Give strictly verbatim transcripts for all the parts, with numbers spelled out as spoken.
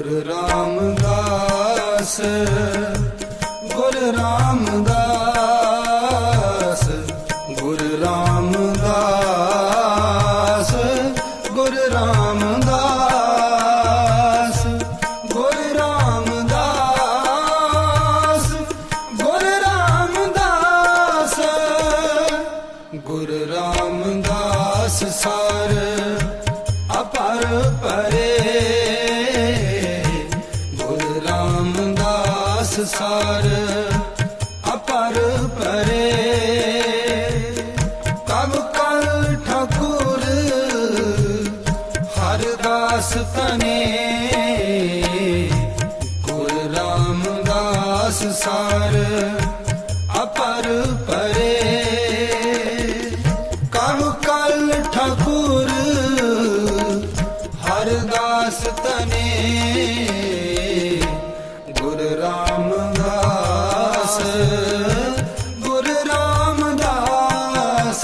गुरु रामदास गुरु रामदास गुरु रामदास गुरु रामदास गुरु रामदास गुरु रामदास गुरु रामदास सार अपर परे गुरु रामदास सार अपर परे कब कल ठाकुर हरदास तने गुरु रामदास सार अपर परे कब कल ठाकुर हरदास तने गुरु रामदास गुरु रामदास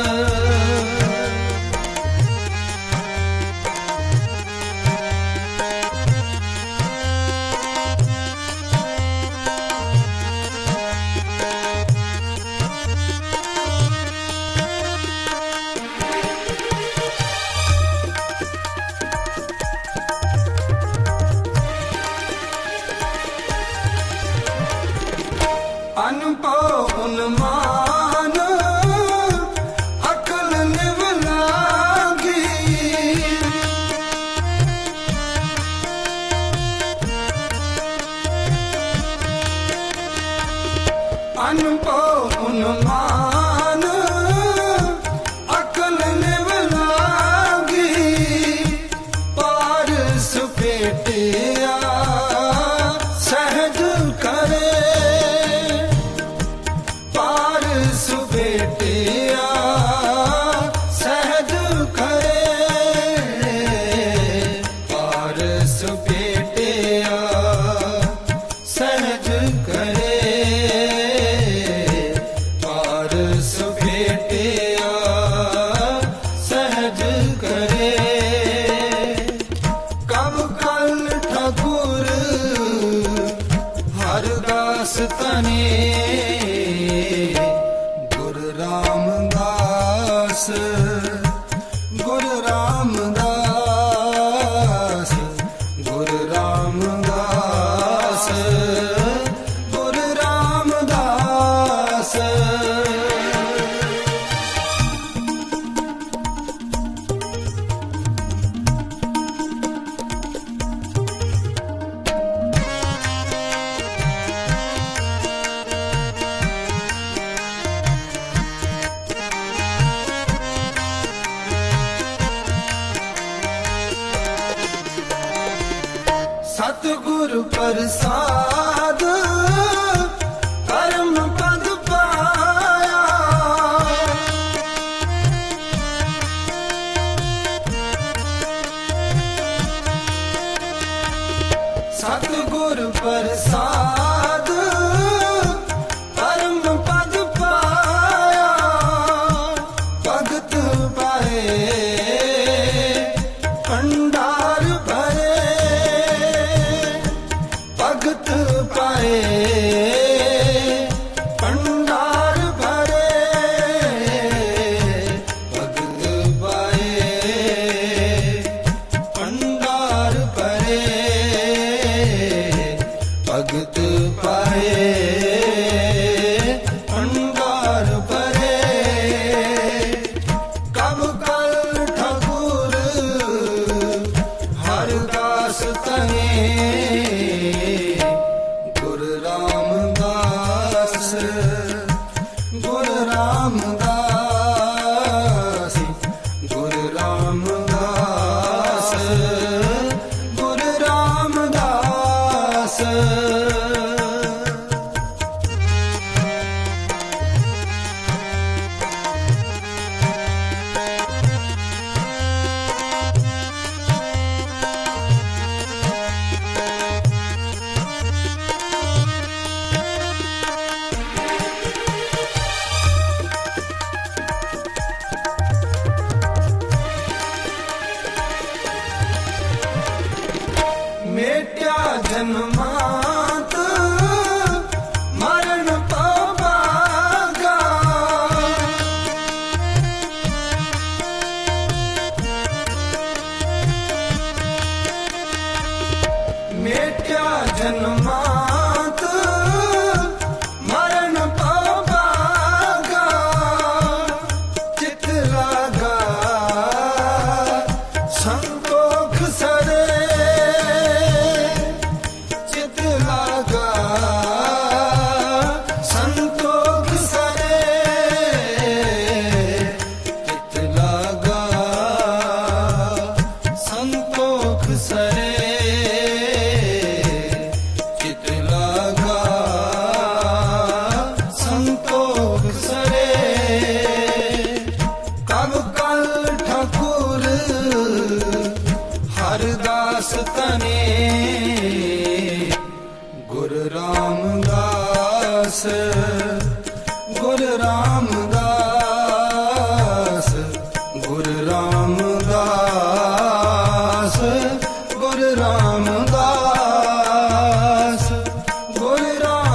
अनुभव उन्मान अकल निवलागी अनुभव उन्मान अकल निवलागी पार सुपेटिया सहज करे सुबेटिया सहज करे पार सुबेटिया सहज करे पार सुबेटिया सहज करे कब कल ठाकुर हरदास तने रामदास गुरु रामदास गुरु रामदास गुरु रामदास सतगुरु प्रसाद परम पद पाया सतगुरु प्रसाद परम पद पाया भगत पाए भंडार भरे भगत पाए भंडार भरे भगत पाए भंडार भरे भगत पाए भंडार भरे कब कल ठाकुर हरदास तने गुरु रामदास गुरु रामदास गुरु रामदास गुरु रामदास मेट्या जन्मांत मरण पावागा। मेट्या जन्मांत मरण पावागा। चित लागा संतोख सरे, चित लागा संतोख सरे, चित लागा संतोख सरे, चित लागा संतोख सरे। कब कल ठाकुर हरदास तने, गुरु रामदास गुरु रामदास गुरु रामदास गुरु रामदास गुरु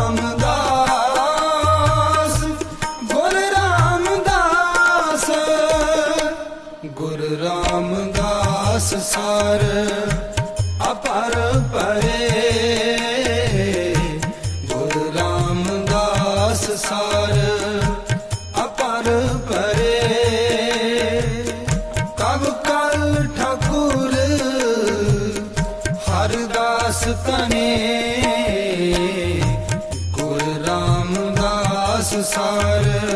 रामदास गुरु रामदास गुरु रामदास सार अपर परे। गुरु रामदास सार अपर परे। कब कल ठाकुर हरदास तने, गुरु रामदास सार